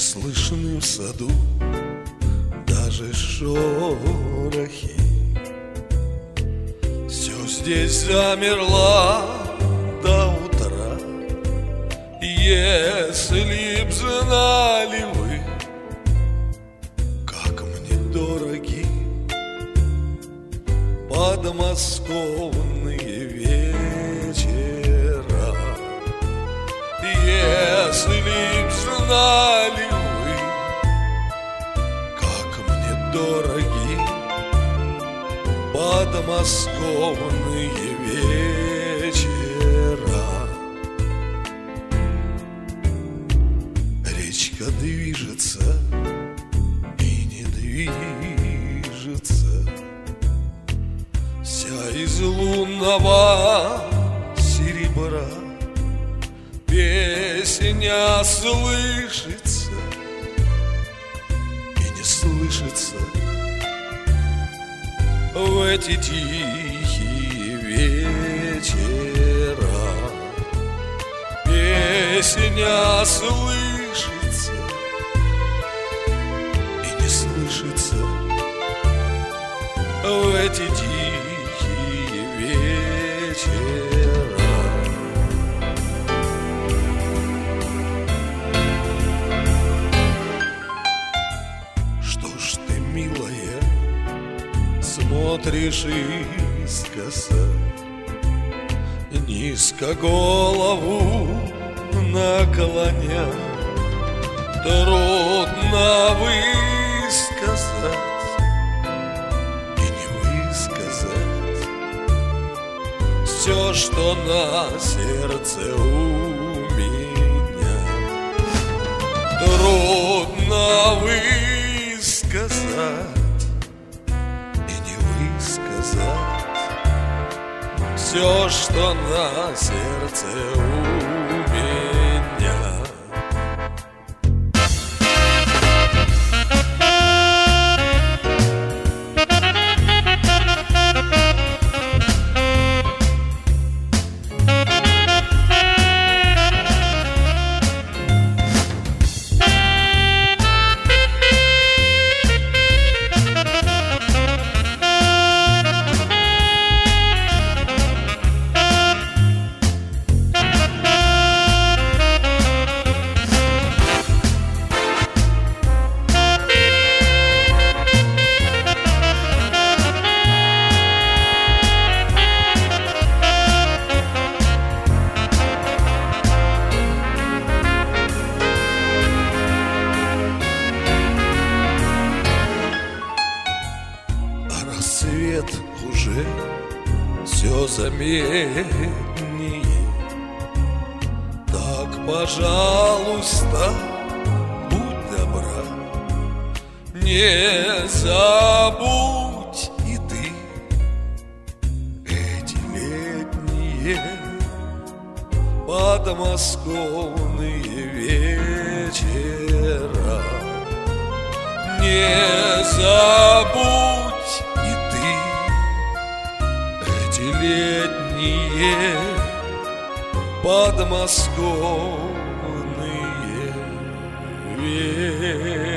слышны в саду даже шорохи. Все здесь замерло до утра. Если б знали вы, как мне дороги подмосковные вечера. Если б знали вы, как мне дороги подмосковные вечера. Речка движется и не движется, вся из лунного серебра. Песня слышится и не слышится в эти тихие вечера. Песня слышится и не слышится в эти тихие вечера. Милая, смотришь искоса, низко голову наклоня. Трудно высказать и не высказать все, что на сердце у меня. Трудно высказать и не высказать все, что на сердце у меня. Рассвет уже все заметнее. Так, пожалуйста, будь добра, не забудь и ты эти летние подмосковные вечера. Не забудь летние подмосковные вечера.